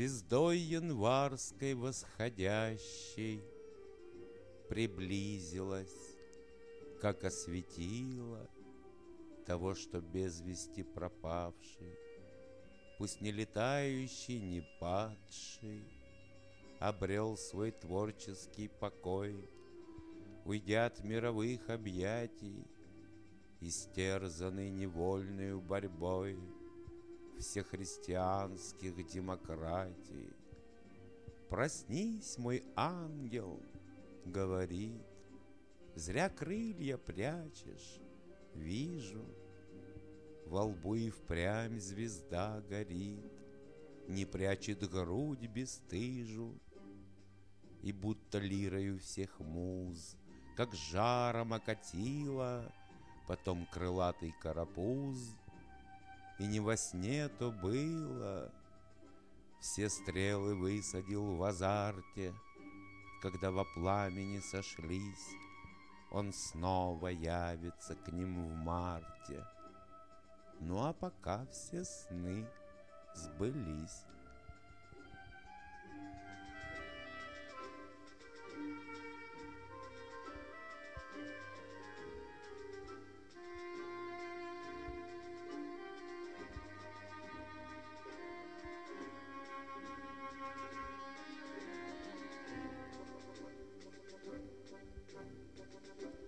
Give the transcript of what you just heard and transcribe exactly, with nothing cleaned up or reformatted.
Звездой январской восходящей приблизилась, как осветила того, что без вести пропавший, пусть не летающий, не падший, обрел свой творческий покой, уйдя от мировых объятий, истерзанный невольную борьбой всехристианских демократий. «Проснись, мой ангел!» — говорит, «зря крылья прячешь, вижу, во лбу и впрямь звезда горит, не прячет грудь бесстыжу, и будто лирою всех муз, как жаром окатила, потом крылатый карапуз, и не во сне то было, все стрелы высадил в азарте, когда во пламени сошлись, он снова явится к ним в марте. Ну а пока все сны сбылись.